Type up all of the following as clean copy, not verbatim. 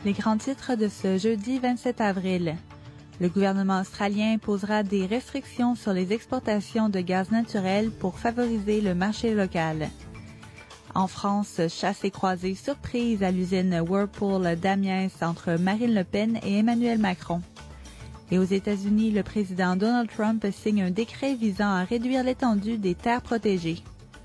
Les grands titres de ce jeudi 27 avril. Le gouvernement australien imposera des restrictions sur les exportations de gaz naturel pour favoriser le marché local. En France, chasse et croisée surprise à l'usine Whirlpool d'Amiens entre Marine Le Pen et Emmanuel Macron. Et aux États-Unis, le président Donald Trump signe un décret visant à réduire l'étendue des terres protégées.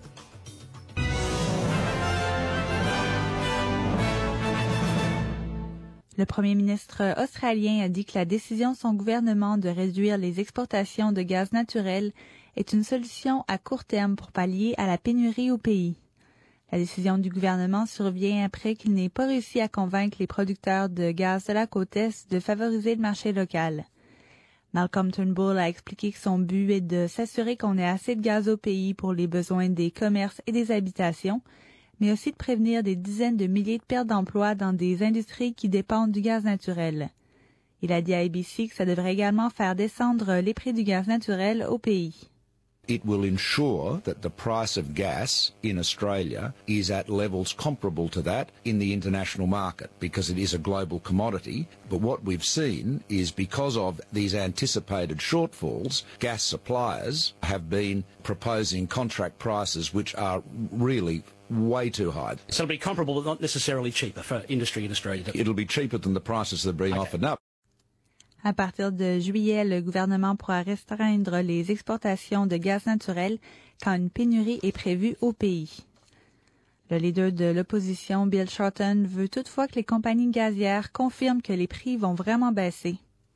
Le premier ministre australien a dit que la décision de son gouvernement de réduire les exportations de gaz naturel est une solution à court terme pour pallier à la pénurie au pays. La décision du gouvernement survient après qu'il n'ait pas réussi à convaincre les producteurs de gaz de la côte Est de favoriser le marché local. Malcolm Turnbull a expliqué que son but est de s'assurer qu'on ait assez de gaz au pays pour les besoins des commerces et des habitations, mais aussi de prévenir des dizaines de milliers de pertes d'emplois dans des industries qui dépendent du gaz naturel. Il a dit à ABC que ça devrait également faire descendre les prix du gaz naturel au pays. It will ensure that the price of gas in Australia is at levels comparable to that in the international market because it is a global commodity. But what we've seen is because of these anticipated shortfalls, gas suppliers have been proposing contract prices which are really way too high. So it'll be comparable but not necessarily cheaper for industry in Australia. It'll be cheaper than the prices that are being offered now. À partir de juillet, le gouvernement pourra restreindre les exportations de gaz naturel quand une pénurie est prévue au pays. Le leader de l'opposition, Bill Shorten, veut toutefois que les compagnies gazières confirment que les prix vont vraiment baisser.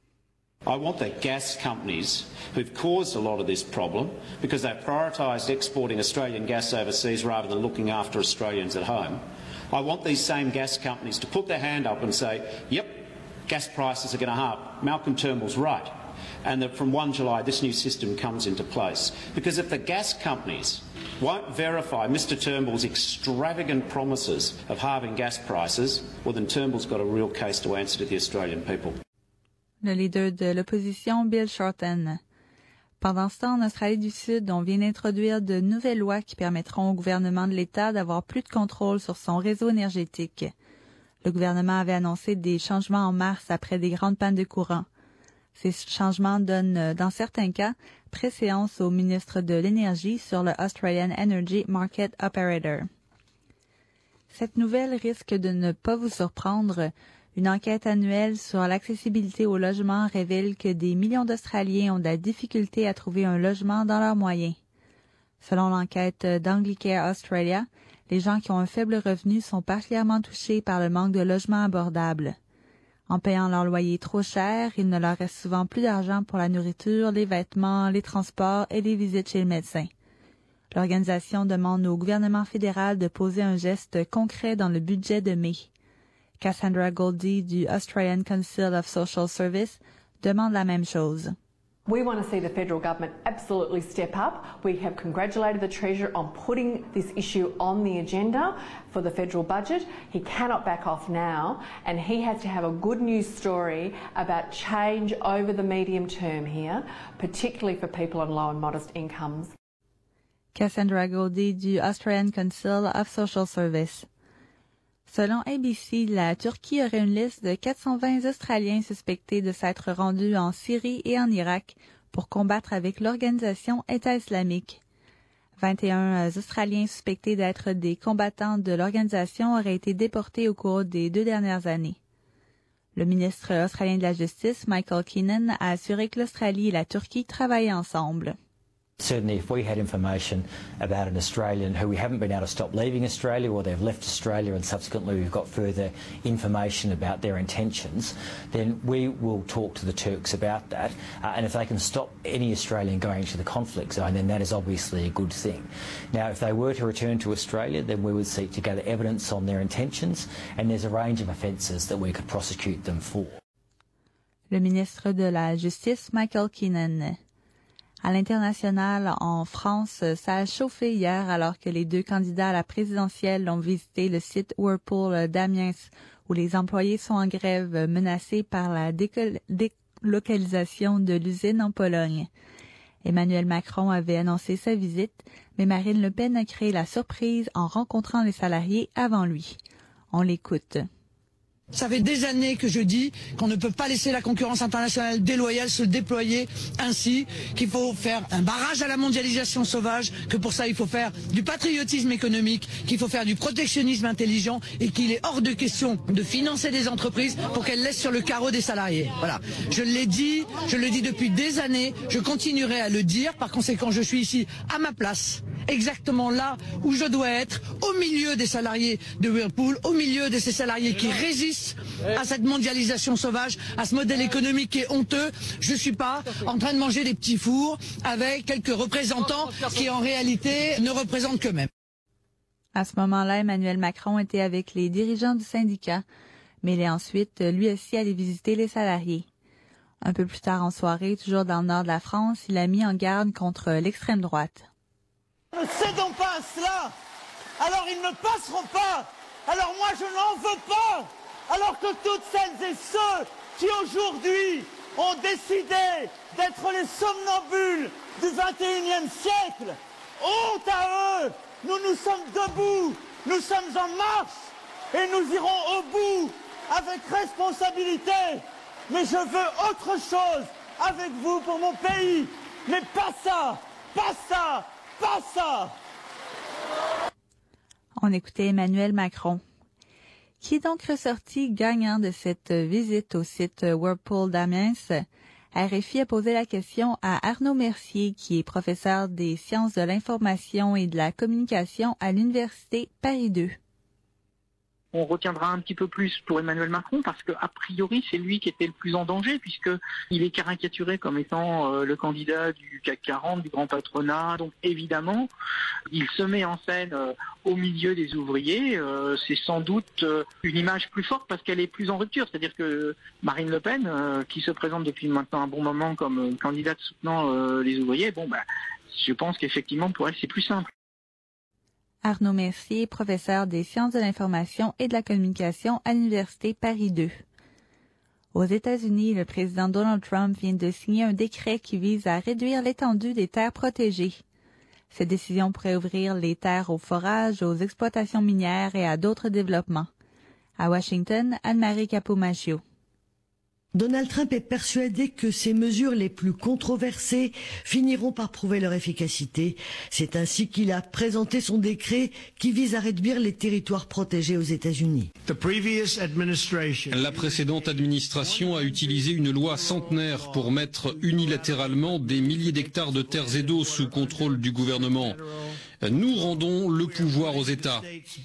I want the gas companies who've caused a lot of this problem because they've prioritised exporting Australian gas overseas rather than looking after Australians at home. I want these same gas companies to put their hand up and say, yep, gas prices are going to halve. Malcolm Turnbull's right. And that from 1 July this new system comes into place. Because if the gas companies won't verify Mr Turnbull's extravagant promises of halving gas prices, well then Turnbull's got a real case to answer to the Australian people. Le leader de l'opposition, Bill Shorten. Pendant ce temps, en Australie du Sud, on vient d'introduire de nouvelles lois qui permettront au gouvernement de l'État d'avoir plus de contrôle sur son réseau énergétique. Le gouvernement avait annoncé des changements en mars après des grandes pannes de courant. Ces changements donnent, dans certains cas, préséance au ministre de l'Énergie sur le Australian Energy Market Operator. Cette nouvelle risque de ne pas vous surprendre. Une enquête annuelle sur l'accessibilité au logement révèle que des millions d'Australiens ont de la difficulté à trouver un logement dans leurs moyens. Selon l'enquête d'Anglicare Australia, les gens qui ont un faible revenu sont particulièrement touchés par le manque de logements abordables. En payant leur loyer trop cher, il ne leur reste souvent plus d'argent pour la nourriture, les vêtements, les transports et les visites chez le médecin. L'organisation demande au gouvernement fédéral de poser un geste concret dans le budget de mai. Cassandra Goldie du Australian Council of Social Service demande la même chose. We want to see the federal government absolutely step up. We have congratulated the Treasurer on putting this issue on the agenda for the federal budget. He cannot back off now, and he has to have a good news story about change over the medium term here, particularly for people on low and modest incomes. Cassandra Goldie du Australian Council of Social Service. Selon ABC, la Turquie aurait une liste de 420 Australiens suspectés de s'être rendus en Syrie et en Irak pour combattre avec l'organisation État islamique. 21 Australiens suspectés d'être des combattants de l'organisation auraient été déportés au cours des 2 dernières années. Le ministre australien de la Justice, Michael Keenan, a assuré que l'Australie et la Turquie travaillaient ensemble. Certainly if we had information about an Australian who we haven't been able to stop leaving Australia or they've left Australia and subsequently we've got further information about their intentions, then we will talk to the Turks about that. And if they can stop any Australian going into the conflict zone, then that is obviously a good thing. Now, if they were to return to Australia, then we would seek to gather evidence on their intentions, and there's a range of offences that we could prosecute them for. Le ministre de la Justice, Michael Keenan. À l'international, en France, ça a chauffé hier alors que les 2 candidats à la présidentielle ont visité le site Whirlpool d'Amiens où les employés sont en grève menacés par la délocalisation de l'usine en Pologne. Emmanuel Macron avait annoncé sa visite, mais Marine Le Pen a créé la surprise en rencontrant les salariés avant lui. On l'écoute. Ça fait des années que je dis qu'on ne peut pas laisser la concurrence internationale déloyale se déployer ainsi, qu'il faut faire un barrage à la mondialisation sauvage, que pour ça il faut faire du patriotisme économique, qu'il faut faire du protectionnisme intelligent et qu'il est hors de question de financer des entreprises pour qu'elles laissent sur le carreau des salariés. Voilà. Je le dis depuis des années, je continuerai à le dire, par conséquent je suis ici à ma place, exactement là où je dois être, au milieu des salariés de Whirlpool, au milieu de ces salariés qui résistent à cette mondialisation sauvage, à ce modèle économique qui est honteux. Je ne suis pas en train de manger des petits fours avec quelques représentants qui en réalité ne représentent qu'eux-mêmes. À ce moment-là, Emmanuel Macron était avec les dirigeants du syndicat, mais il est ensuite lui aussi allé visiter les salariés. Un peu plus tard en soirée, toujours dans le nord de la France, il a mis en garde contre l'extrême droite. Ne cédons pas à cela, alors ils ne passeront pas, alors moi je n'en veux pas. Alors que toutes celles et ceux qui aujourd'hui ont décidé d'être les somnambules du XXIe siècle, honte à eux, nous sommes debout, nous sommes en marche et nous irons au bout avec responsabilité. Mais je veux autre chose avec vous pour mon pays, mais pas ça, pas ça, pas ça. On écoutait Emmanuel Macron, qui est donc ressorti gagnant de cette visite au site Whirlpool d'Amiens. RFI a posé la question à Arnaud Mercier, qui est professeur des sciences de l'information et de la communication à l'Université Paris II. On retiendra un petit peu plus pour Emmanuel Macron parce que a priori c'est lui qui était le plus en danger puisqu'il est caricaturé comme étant le candidat du CAC 40, du grand patronat. Donc évidemment, il se met en scène au milieu des ouvriers. C'est sans doute une image plus forte parce qu'elle est plus en rupture. C'est-à-dire que Marine Le Pen, qui se présente depuis maintenant un bon moment comme candidate soutenant les ouvriers, je pense qu'effectivement pour elle c'est plus simple. Arnaud Mercier, professeur des sciences de l'information et de la communication à l'Université Paris II. Aux États-Unis, le président Donald Trump vient de signer un décret qui vise à réduire l'étendue des terres protégées. Cette décision pourrait ouvrir les terres au forage, aux exploitations minières et à d'autres développements. À Washington, Anne-Marie Capomaccio. Donald Trump est persuadé que ces mesures les plus controversées finiront par prouver leur efficacité. C'est ainsi qu'il a présenté son décret qui vise à réduire les territoires protégés aux États-Unis. La précédente administration a utilisé une loi centenaire pour mettre unilatéralement des milliers d'hectares de terres et d'eau sous contrôle du gouvernement. Nous rendons le pouvoir aux États.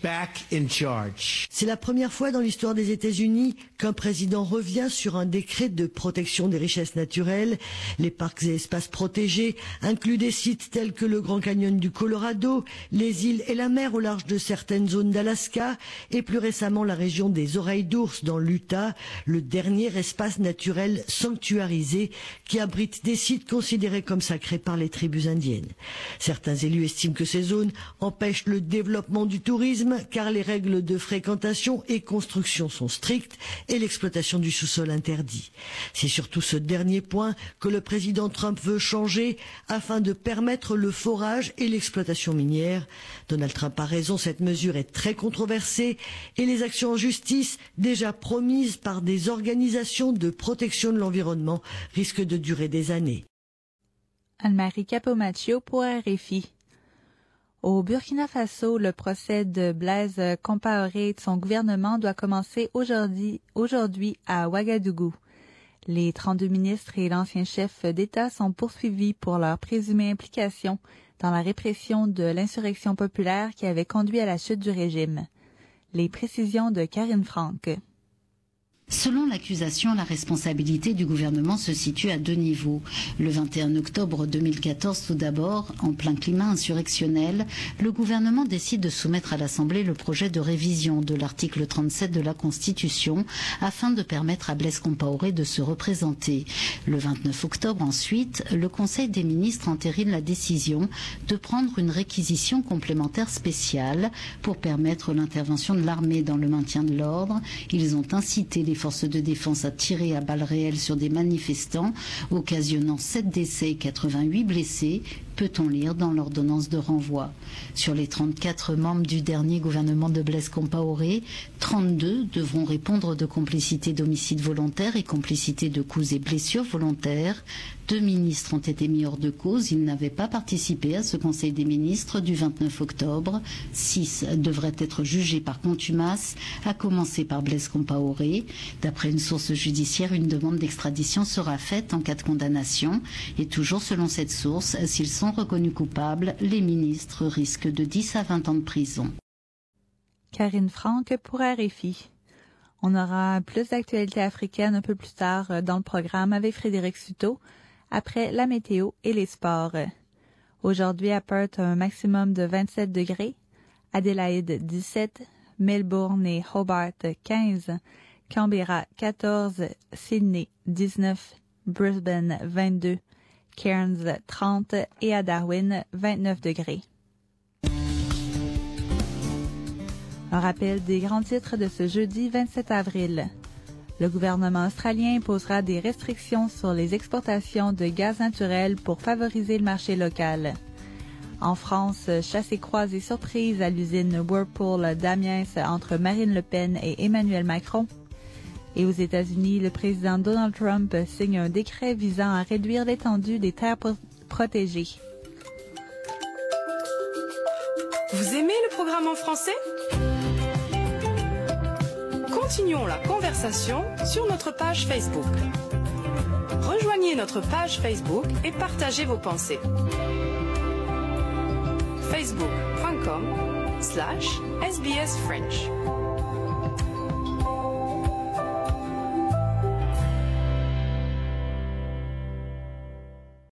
C'est la première fois dans l'histoire des États-Unis qu'un président revient sur un décret de protection des richesses naturelles. Les parcs et espaces protégés incluent des sites tels que le Grand Canyon du Colorado, les îles et la mer au large de certaines zones d'Alaska et plus récemment la région des Oreilles d'Ours dans l'Utah, le dernier espace naturel sanctuarisé qui abrite des sites considérés comme sacrés par les tribus indiennes. Certains élus estiment que ces zones empêchent le développement du tourisme car les règles de fréquentation et construction sont strictes et l'exploitation du sous-sol interdit. C'est surtout ce dernier point que le président Trump veut changer afin de permettre le forage et l'exploitation minière. Donald Trump a raison, cette mesure est très controversée et les actions en justice, déjà promises par des organisations de protection de l'environnement, risquent de durer des années. Anne-Marie Capomaccio pour RFI. Au Burkina Faso, le procès de Blaise Compaoré et de son gouvernement doit commencer aujourd'hui à Ouagadougou. Les 32 ministres et l'ancien chef d'État sont poursuivis pour leur présumée implication dans la répression de l'insurrection populaire qui avait conduit à la chute du régime. Les précisions de Karine Franck. Selon l'accusation, la responsabilité du gouvernement se situe à deux niveaux. Le 21 octobre 2014, tout d'abord, en plein climat insurrectionnel, le gouvernement décide de soumettre à l'Assemblée le projet de révision de l'article 37 de la Constitution afin de permettre à Blaise Compaoré de se représenter. Le 29 octobre, ensuite, le Conseil des ministres entérine la décision de prendre une réquisition complémentaire spéciale pour permettre l'intervention de l'armée dans le maintien de l'ordre. Ils ont incité les forces de défense à tirer à balles réelles sur des manifestants, occasionnant 7 décès et 88 blessés, peut-on lire dans l'ordonnance de renvoi. Sur les 34 membres du dernier gouvernement de Blaise Compaoré, 32 devront répondre de complicité d'homicide volontaire et complicité de coups et blessures volontaires. 2 ministres ont été mis hors de cause, ils n'avaient pas participé à ce Conseil des ministres du 29 octobre. 6 devraient être jugés par contumace, à commencer par Blaise Compaoré. D'après une source judiciaire, une demande d'extradition sera faite en cas de condamnation. Et toujours selon cette source, s'ils sont reconnus coupables, les ministres risquent de 10 à 20 ans de prison. Karine Franck pour RFI. On aura plus d'actualités africaines un peu plus tard dans le programme avec Frédéric Suto, après la météo et les sports. Aujourd'hui à Perth, un maximum de 27 degrés, Adélaïde 17, Melbourne et Hobart 15, Canberra 14, Sydney 19, Brisbane 22, Cairns 30 et à Darwin 29 degrés. Un rappel des grands titres de ce jeudi 27 avril. Le gouvernement australien imposera des restrictions sur les exportations de gaz naturel pour favoriser le marché local. En France, chassé-croisé surprise à l'usine Whirlpool d'Amiens entre Marine Le Pen et Emmanuel Macron. Et aux États-Unis, le président Donald Trump signe un décret visant à réduire l'étendue des terres protégées. Vous aimez le programme en français ? Continuons la conversation sur notre page Facebook. Rejoignez notre page Facebook et partagez vos pensées. facebook.com/sbsfrench